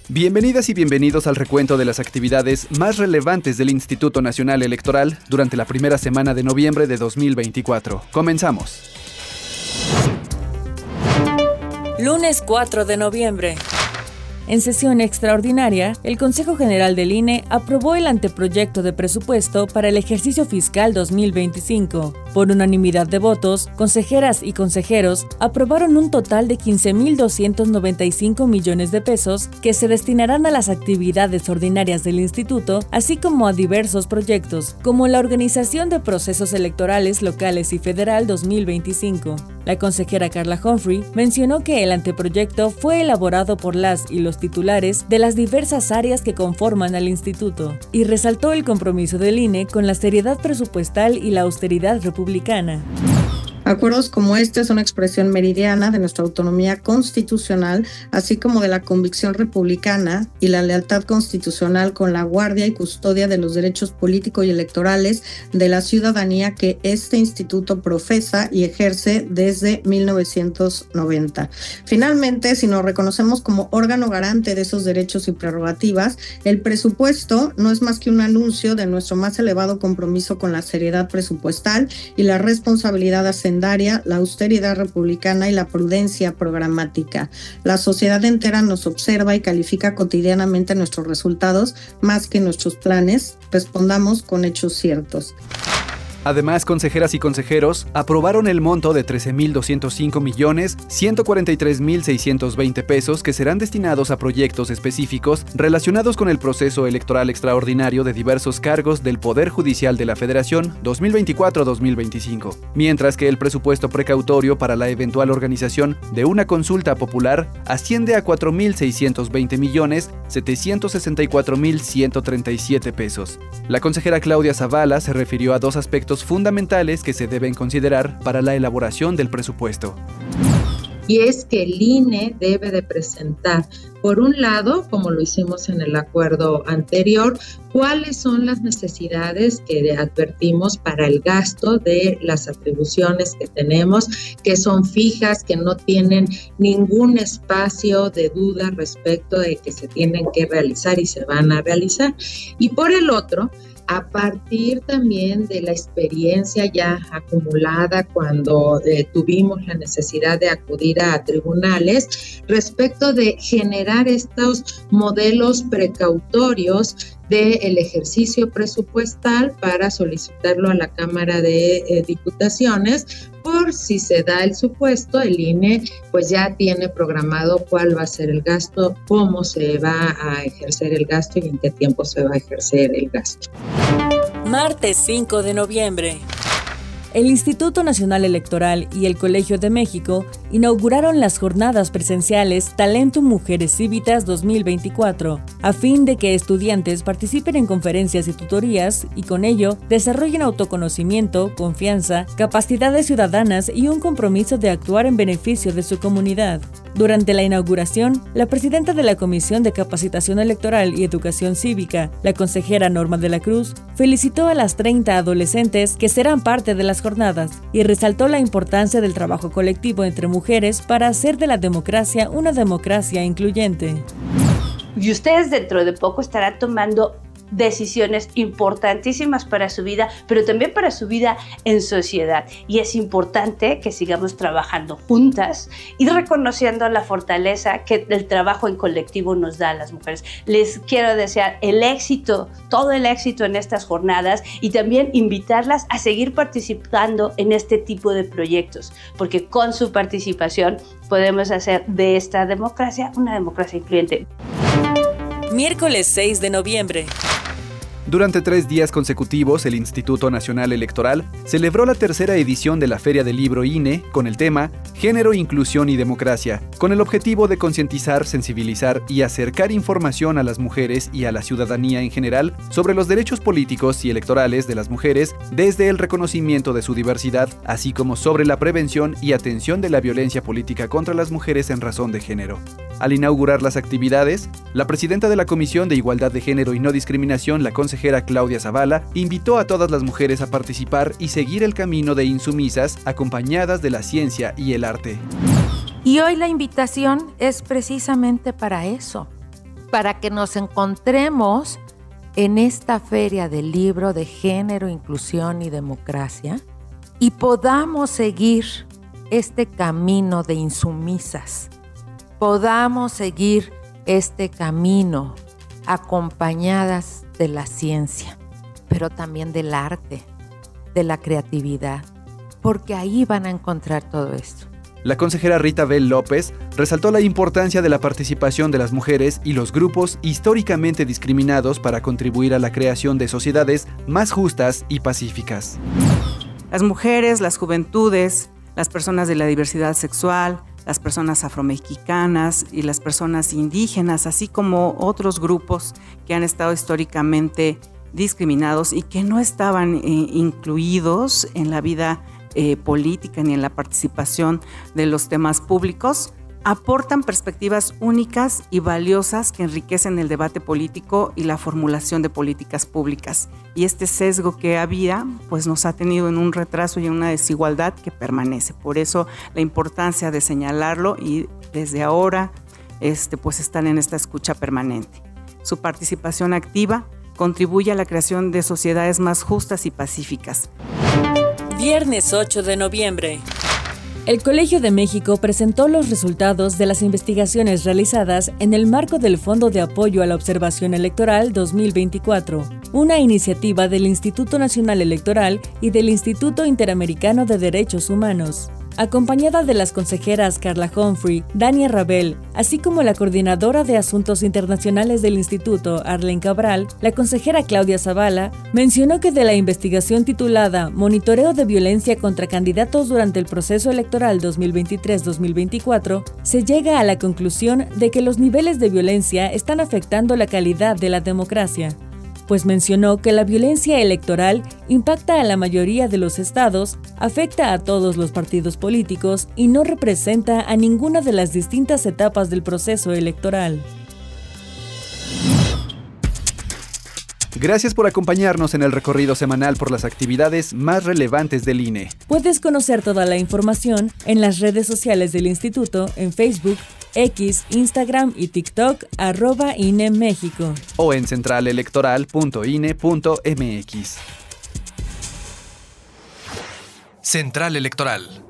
Bienvenidas y bienvenidos al recuento de las actividades más relevantes del Instituto Nacional Electoral durante la primera semana de noviembre de 2024. Comenzamos. Lunes 4 de noviembre. En sesión extraordinaria, el Consejo General del INE aprobó el anteproyecto de presupuesto para el ejercicio fiscal 2025. Por unanimidad de votos, consejeras y consejeros aprobaron un total de 15.295 millones de pesos que se destinarán a las actividades ordinarias del instituto, así como a diversos proyectos, como la organización de procesos electorales locales y federal 2025. La consejera Carla Humphrey mencionó que el anteproyecto fue elaborado por las y los titulares de las diversas áreas que conforman al instituto y resaltó el compromiso del INE con la seriedad presupuestal y la austeridad republicana. Acuerdos como este son expresión meridiana de nuestra autonomía constitucional, así como de la convicción republicana y la lealtad constitucional con la guardia y custodia de los derechos políticos y electorales de la ciudadanía que este instituto profesa y ejerce desde 1990. Finalmente, si nos reconocemos como órgano garante de esos derechos y prerrogativas, el presupuesto no es más que un anuncio de nuestro más elevado compromiso con la seriedad presupuestal y la responsabilidad hacendaria, la austeridad republicana y la prudencia programática. La sociedad entera nos observa y califica cotidianamente nuestros resultados más que nuestros planes. Respondamos con hechos ciertos. Además, consejeras y consejeros aprobaron el monto de 13.205.143.620 pesos que serán destinados a proyectos específicos relacionados con el proceso electoral extraordinario de diversos cargos del Poder Judicial de la Federación 2024-2025, mientras que el presupuesto precautorio para la eventual organización de una consulta popular asciende a 4.620.764.137 pesos. La consejera Claudia Zavala se refirió a dos aspectos fundamentales que se deben considerar para la elaboración del presupuesto. Y es que el INE debe de presentar, por un lado, como lo hicimos en el acuerdo anterior, cuáles son las necesidades que advertimos para el gasto de las atribuciones que tenemos, que son fijas, que no tienen ningún espacio de duda respecto de que se tienen que realizar y se van a realizar. Y por el otro, a partir también de la experiencia ya acumulada cuando tuvimos la necesidad de acudir a tribunales respecto de generar estos modelos precautorios del ejercicio presupuestal para solicitarlo a la Cámara de Diputaciones. Por si se da el supuesto, el INE pues ya tiene programado cuál va a ser el gasto, cómo se va a ejercer el gasto y en qué tiempo se va a ejercer el gasto. Martes 5 de noviembre. El Instituto Nacional Electoral y el Colegio de México inauguraron las jornadas presenciales Talentum Mujeres Cívitas 2024, a fin de que estudiantes participen en conferencias y tutorías y con ello desarrollen autoconocimiento, confianza, capacidades ciudadanas y un compromiso de actuar en beneficio de su comunidad. Durante la inauguración, la presidenta de la Comisión de Capacitación Electoral y Educación Cívica, la consejera Norma de la Cruz, felicitó a las 30 adolescentes que serán parte de las jornadas y resaltó la importancia del trabajo colectivo entre mujeres para hacer de la democracia una democracia incluyente. Y ustedes dentro de poco estarán tomando decisiones importantísimas para su vida, pero también para su vida en sociedad. Y es importante que sigamos trabajando juntas y reconociendo la fortaleza que el trabajo en colectivo nos da a las mujeres. Les quiero desear el éxito, todo el éxito en estas jornadas y también invitarlas a seguir participando en este tipo de proyectos, porque con su participación podemos hacer de esta democracia una democracia incluyente. Miércoles 6 de noviembre. Durante 3 días consecutivos, el Instituto Nacional Electoral celebró la tercera edición de la Feria del Libro INE con el tema Género, Inclusión y Democracia, con el objetivo de concientizar, sensibilizar y acercar información a las mujeres y a la ciudadanía en general sobre los derechos políticos y electorales de las mujeres desde el reconocimiento de su diversidad, así como sobre la prevención y atención de la violencia política contra las mujeres en razón de género. Al inaugurar las actividades, la presidenta de la Comisión de Igualdad de Género y No Discriminación, la consejera Claudia Zavala, invitó a todas las mujeres a participar y seguir el camino de insumisas acompañadas de la ciencia y el arte. Y hoy la invitación es precisamente para eso, para que nos encontremos en esta feria del libro de género, inclusión y democracia y podamos seguir este camino de insumisas, podamos seguir este camino acompañadas de la ciencia, pero también del arte, de la creatividad, porque ahí van a encontrar todo esto. La consejera Rita Bell López resaltó la importancia de la participación de las mujeres y los grupos históricamente discriminados para contribuir a la creación de sociedades más justas y pacíficas. Las mujeres, las juventudes, las personas de la diversidad sexual, las personas afromexicanas y las personas indígenas, así como otros grupos que han estado históricamente discriminados y que no estaban incluidos en la vida política ni en la participación de los temas públicos, aportan perspectivas únicas y valiosas que enriquecen el debate político y la formulación de políticas públicas. Y este sesgo que había, pues nos ha tenido en un retraso y en una desigualdad que permanece. Por eso la importancia de señalarlo y desde ahora pues están en esta escucha permanente. Su participación activa contribuye a la creación de sociedades más justas y pacíficas. Viernes 8 de noviembre. El Colegio de México presentó los resultados de las investigaciones realizadas en el marco del Fondo de Apoyo a la Observación Electoral 2024, una iniciativa del Instituto Nacional Electoral y del Instituto Interamericano de Derechos Humanos. Acompañada de las consejeras Carla Humphrey, Dania Rabel, así como la coordinadora de Asuntos Internacionales del Instituto, Arlene Cabral, la consejera Claudia Zavala mencionó que de la investigación titulada Monitoreo de violencia contra candidatos durante el proceso electoral 2023-2024, se llega a la conclusión de que los niveles de violencia están afectando la calidad de la democracia, pues mencionó que la violencia electoral impacta a la mayoría de los estados, afecta a todos los partidos políticos y no representa a ninguna de las distintas etapas del proceso electoral. Gracias por acompañarnos en el recorrido semanal por las actividades más relevantes del INE. Puedes conocer toda la información en las redes sociales del Instituto en Facebook, X, Instagram y TikTok @INE México. O en centralelectoral.ine.mx. Central Electoral.